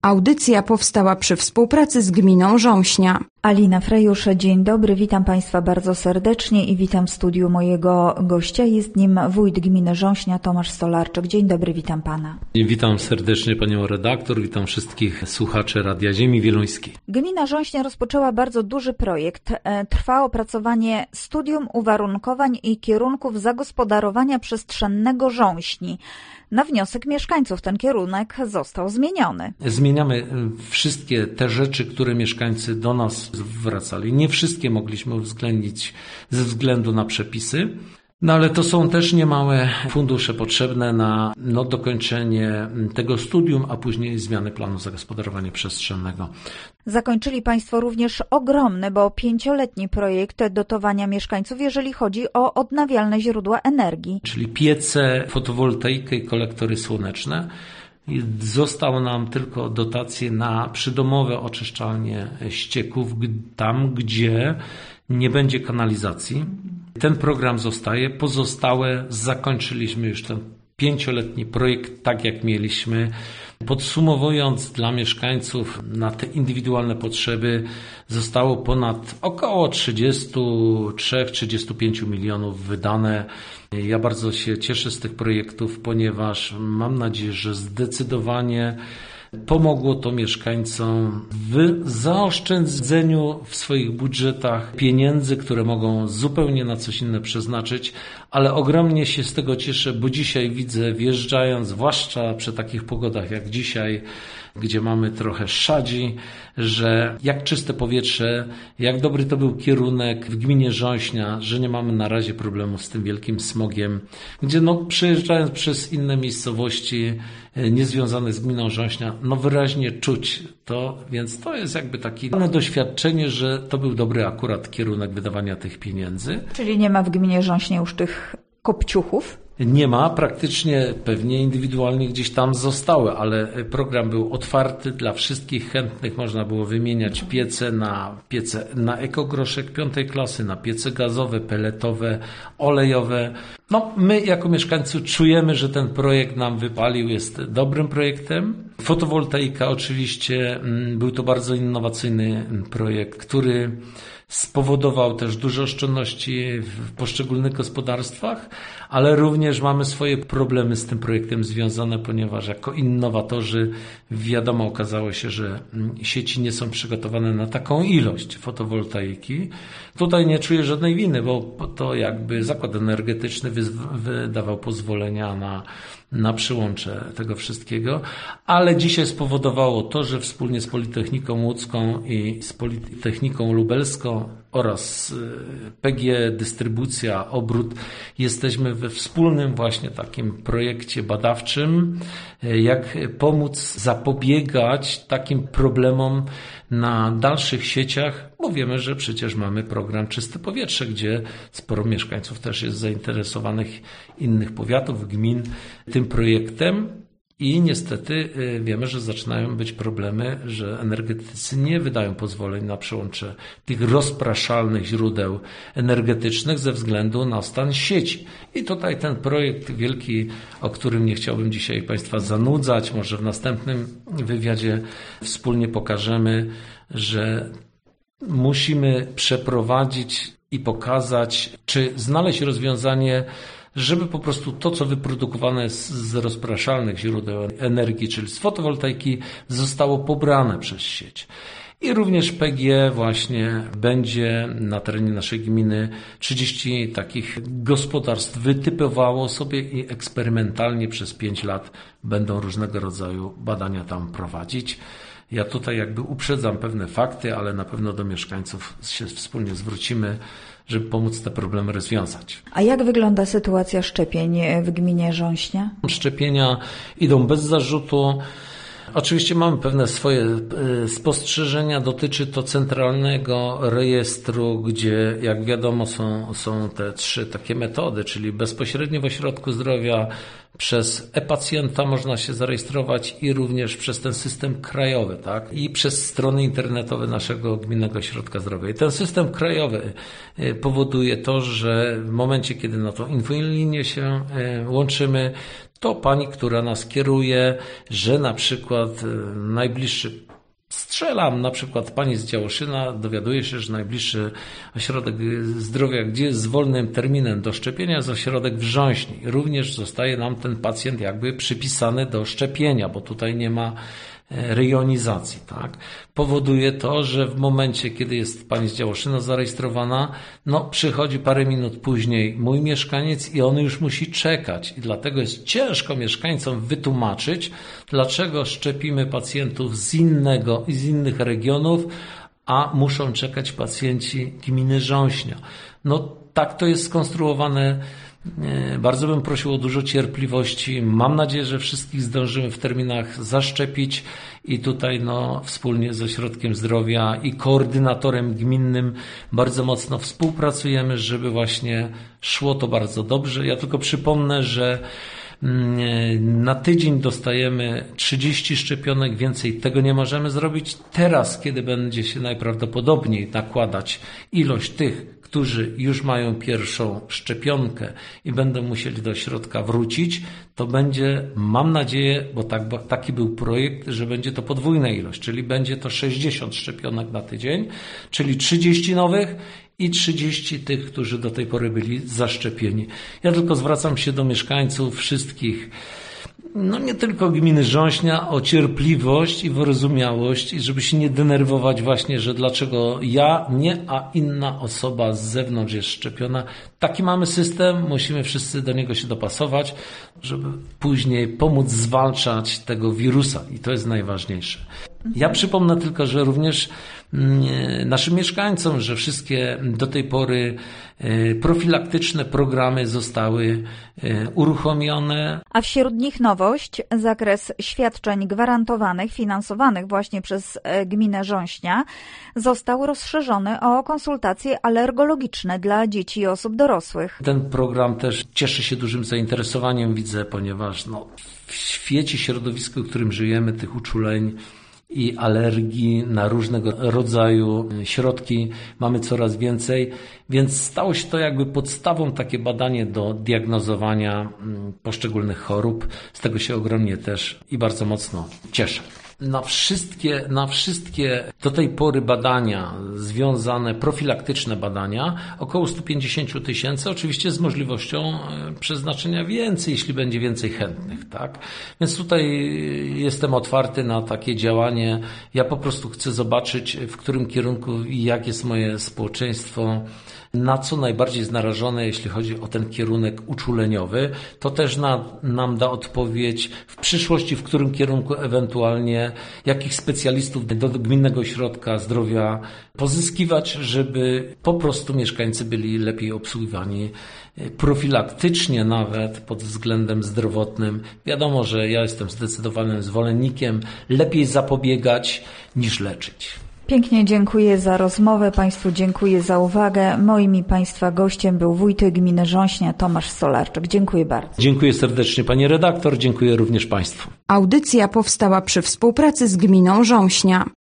Audycja powstała przy współpracy z gminą Rząśnia. Alina Frejusz, dzień dobry, witam Państwa bardzo serdecznie i witam w studiu mojego gościa. Jest nim wójt gminy Rząśnia, Tomasz Stolarczyk. Dzień dobry, witam Pana. Witam serdecznie Panią redaktor, witam wszystkich słuchaczy Radia Ziemi Wieluńskiej. Gmina Rząśnia rozpoczęła bardzo duży projekt. Trwa opracowanie studium uwarunkowań i kierunków zagospodarowania przestrzennego Rząśni. Na wniosek mieszkańców ten kierunek został zmieniony. Zmieniamy wszystkie te rzeczy, które mieszkańcy do nas zwracali. Nie wszystkie mogliśmy uwzględnić ze względu na przepisy. No ale to są też niemałe fundusze potrzebne na dokończenie tego studium, a później zmiany planu zagospodarowania przestrzennego. Zakończyli Państwo również ogromny, bo 5-letni projekt dotowania mieszkańców, jeżeli chodzi o odnawialne źródła energii. Czyli piece, fotowoltaikę i kolektory słoneczne. Zostało nam tylko dotacje na przydomowe oczyszczalnie ścieków, tam gdzie nie będzie kanalizacji. Ten program zostaje, pozostałe zakończyliśmy już ten 5-letni projekt tak jak mieliśmy. Podsumowując, dla mieszkańców na te indywidualne potrzeby zostało ponad około 33-35 milionów wydane. Ja bardzo się cieszę z tych projektów, ponieważ mam nadzieję, że zdecydowanie pomogło to mieszkańcom w zaoszczędzeniu w swoich budżetach pieniędzy, które mogą zupełnie na coś inne przeznaczyć, ale ogromnie się z tego cieszę, bo dzisiaj widzę, wjeżdżając, zwłaszcza przy takich pogodach jak dzisiaj, gdzie mamy trochę szadzi, że jak czyste powietrze, jak dobry to był kierunek w gminie Rząśnia, że nie mamy na razie problemów z tym wielkim smogiem, gdzie przejeżdżając przez inne miejscowości niezwiązane z gminą Rząśnia, wyraźnie czuć to, więc to jest jakby takie doświadczenie, że to był dobry akurat kierunek wydawania tych pieniędzy. Czyli nie ma w gminie Rząśnia już tych kopciuchów? Nie ma, praktycznie pewnie indywidualnie gdzieś tam zostały, ale program był otwarty dla wszystkich chętnych. Można było wymieniać piece na ekogroszek 5. klasy, na piece gazowe, peletowe, olejowe. My jako mieszkańcy czujemy, że ten projekt nam wypalił, jest dobrym projektem. Fotowoltaika oczywiście był to bardzo innowacyjny projekt, który spowodował też duże oszczędności w poszczególnych gospodarstwach, ale również mamy swoje problemy z tym projektem związane, ponieważ jako innowatorzy wiadomo, okazało się, że sieci nie są przygotowane na taką ilość fotowoltaiki. Tutaj nie czuję żadnej winy, bo to jakby zakład energetyczny wydawał pozwolenia na przyłącze tego wszystkiego, ale dzisiaj spowodowało to, że wspólnie z Politechniką Łódzką i z Politechniką Lubelską oraz PG Dystrybucja, Obrót jesteśmy we wspólnym właśnie takim projekcie badawczym, jak pomóc zapobiegać takim problemom na dalszych sieciach, bo wiemy, że przecież mamy program Czyste Powietrze, gdzie sporo mieszkańców też jest zainteresowanych innych powiatów, gmin tym projektem. I niestety wiemy, że zaczynają być problemy, że energetycy nie wydają pozwoleń na przełącze tych rozpraszalnych źródeł energetycznych ze względu na stan sieci. I tutaj ten projekt wielki, o którym nie chciałbym dzisiaj Państwa zanudzać, może w następnym wywiadzie wspólnie pokażemy, że musimy przeprowadzić i pokazać, czy znaleźć rozwiązanie, żeby po prostu to, co wyprodukowane jest z rozpraszalnych źródeł energii, czyli z fotowoltaiki, zostało pobrane przez sieć. I również PGE właśnie będzie na terenie naszej gminy 30 takich gospodarstw wytypowało sobie i eksperymentalnie przez 5 lat będą różnego rodzaju badania tam prowadzić. Ja tutaj jakby uprzedzam pewne fakty, ale na pewno do mieszkańców się wspólnie zwrócimy, żeby pomóc te problemy rozwiązać. A jak wygląda sytuacja szczepień w gminie Rząśnia? Szczepienia idą bez zarzutu. Oczywiście mamy pewne swoje spostrzeżenia. Dotyczy to centralnego rejestru, gdzie jak wiadomo są te 3 takie metody, czyli bezpośrednio w ośrodku zdrowia, przez e-pacjenta można się zarejestrować i również przez ten system krajowy, tak? I przez strony internetowe naszego Gminnego Ośrodka Zdrowia. I ten system krajowy powoduje to, że w momencie, kiedy na tą infolinię się łączymy, to pani, która nas kieruje, że na przykład najbliższy, strzelam, na przykład pani z Działoszyna dowiaduje się, że najbliższy ośrodek zdrowia, gdzie jest z wolnym terminem do szczepienia, jest ośrodek w Wrząśni. Również zostaje nam ten pacjent jakby przypisany do szczepienia, bo tutaj nie ma rejonizacji, tak? Powoduje to, że w momencie, kiedy jest pani z Działoszyna zarejestrowana, przychodzi parę minut później mój mieszkaniec i on już musi czekać. I dlatego jest ciężko mieszkańcom wytłumaczyć, dlaczego szczepimy pacjentów z innych regionów, a muszą czekać pacjenci gminy Rząśnia. Tak to jest skonstruowane. Bardzo bym prosił o dużo cierpliwości. Mam nadzieję, że wszystkich zdążymy w terminach zaszczepić i tutaj wspólnie z Ośrodkiem Zdrowia i koordynatorem gminnym bardzo mocno współpracujemy, żeby właśnie szło to bardzo dobrze. Ja tylko przypomnę, że na tydzień dostajemy 30 szczepionek, więcej tego nie możemy zrobić. Teraz, kiedy będzie się najprawdopodobniej nakładać ilość tych, którzy już mają pierwszą szczepionkę i będą musieli do ośrodka wrócić, to będzie, mam nadzieję, bo taki był projekt, że będzie to podwójna ilość, czyli będzie to 60 szczepionek na tydzień, czyli 30 nowych i 30 tych, którzy do tej pory byli zaszczepieni. Ja tylko zwracam się do mieszkańców wszystkich, nie tylko gminy Rząśnia, o cierpliwość i wyrozumiałość i żeby się nie denerwować właśnie, że dlaczego ja nie, a inna osoba z zewnątrz jest szczepiona. Taki mamy system, musimy wszyscy do niego się dopasować, żeby później pomóc zwalczać tego wirusa i to jest najważniejsze. Ja przypomnę tylko, że również naszym mieszkańcom, że wszystkie do tej pory profilaktyczne programy zostały uruchomione. A wśród nich nowość, zakres świadczeń gwarantowanych, finansowanych właśnie przez gminę Rząśnia został rozszerzony o konsultacje alergologiczne dla dzieci i osób dorosłych. Ten program też cieszy się dużym zainteresowaniem, widzę, ponieważ w świecie, środowisku, w którym żyjemy, tych uczuleń i alergii na różnego rodzaju środki mamy coraz więcej, więc stało się to jakby podstawą takie badanie do diagnozowania poszczególnych chorób. Z tego się ogromnie też i bardzo mocno cieszę. Na wszystkie do tej pory badania związane, profilaktyczne badania, około 150 000, oczywiście z możliwością przeznaczenia więcej, jeśli będzie więcej chętnych, tak? Więc tutaj jestem otwarty na takie działanie. Ja po prostu chcę zobaczyć, w którym kierunku i jak jest moje społeczeństwo, na co najbardziej jest narażone, jeśli chodzi o ten kierunek uczuleniowy. To też nam da odpowiedź w przyszłości, w którym kierunku ewentualnie jakich specjalistów do Gminnego Ośrodka Zdrowia pozyskiwać, żeby po prostu mieszkańcy byli lepiej obsługiwani profilaktycznie, nawet pod względem zdrowotnym. Wiadomo, że ja jestem zdecydowanym zwolennikiem lepiej zapobiegać niż leczyć. Pięknie dziękuję za rozmowę, Państwu dziękuję za uwagę. Moim i Państwa gościem był wójt gminy Rząśnia Tomasz Solarczyk. Dziękuję bardzo. Dziękuję serdecznie Pani redaktor, dziękuję również Państwu. Audycja powstała przy współpracy z gminą Rząśnia.